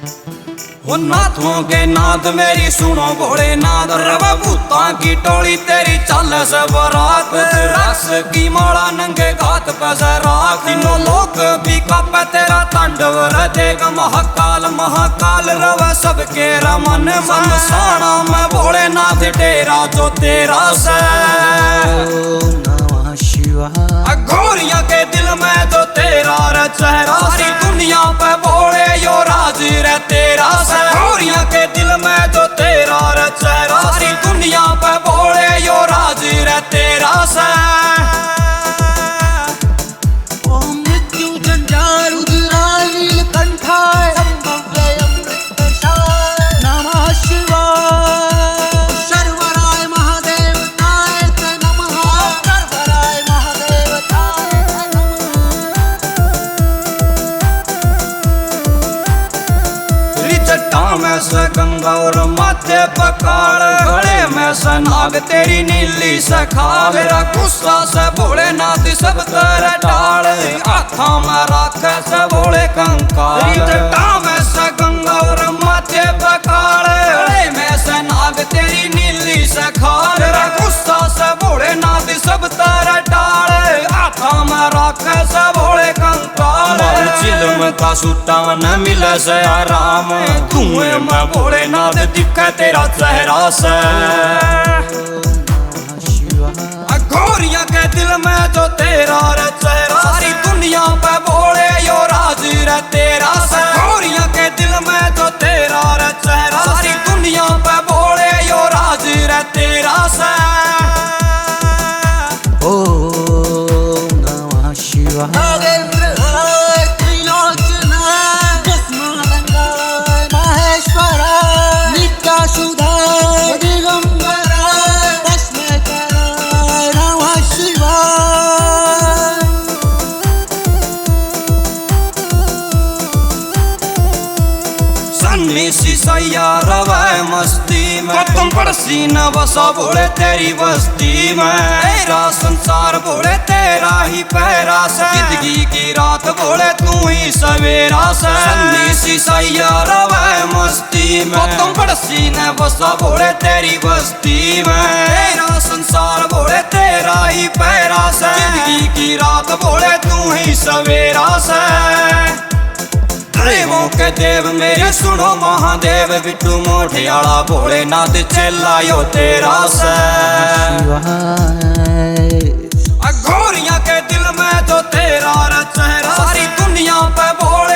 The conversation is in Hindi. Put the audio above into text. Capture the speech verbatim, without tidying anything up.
वो नाथों के नाद मेरी सुनो भोलेनाथ, रव भूता की टोली तेरी चल से बरात, रस की माला नंगे घात पे से राख, तीनों लोग भी कापे तेरा तांडव रचेगा महाकाल महाकाल, रव सबके रमन मन साणा में भोलेनाथ डेरा जो तेरा से। घोरिया के दिल में जो तेरा रे चेहरा, सारी दुनिया पे भोले यो राज रे तेरा से। घोरिया के दिल में जो तेरा रे चेहरा, सारी दुनिया पे भोले यो राज रे तेरा से। ओम मृत्यु जंजार रुद्राय नीलकंठाय संभव्य अमृतशाय नमः शिवाय। सर्वराय महादेवताय ते नमः, सर्वराय महादेवताय ते नमः। रिचट्टा में से गंगा और माथे पकाड़, गले में से नाग तेरी नीली से खाल, मेरा गुस्सा से भोलेनाथ सब कर टाल, हाथा में राखे से भोले कंकाल। रिचट्टा में से गंगा और माथे पकाड़, गले में से नाग तेरी नीली से खाल, मेरा गुस्सा से भोलेनाथ सब तर टाल, हाथा में राखे से भोले कंकाल। चिलम का सूटा न मिले से आराम, धुएं में भोलेनाथ दिखे तेरा चेहरा से। घोरिया के दिल में जो तेरा रे चेहरा, सारी दुनिया पे भोले यो राज रे तेरा से। घोरिया के दिल में जो तेरा रे चेहरा, सारी दुनिया पे भोले यो राज रे तेरा से। ओम नमः शिवाय। नागेंद्रहाय त्रिलोचनाय भस्मानंदाय महेश्वराय नित्याशुधाय दिगंबराय भस्मेश्वराय नमः शिवाय। सन्नीसी सैया रवे मस्ती में, तुम पड़सी न बसा भोले तेरी बस्ती में, तेरा संसार भोले तेरा ही पैरा से, जिंदगी की रात भोले तू ही सवेरा से। सन्नीसी सैया रवे मस्ती में, तुम पड़सी न बसा भोले तेरी बस्ती में, तेरा संसार भोले तेरा ही पैरा से, जिंदगी की रात भोले तू ही सवेरा से। देवों के देव मेरे सुनो महादेव, बिट्टू मोठियाला भोलेनाथ चेलायो तेरा से। घोरिया के दिल में जो तेरा रे चेहरा, सारी दुनिया पे भोले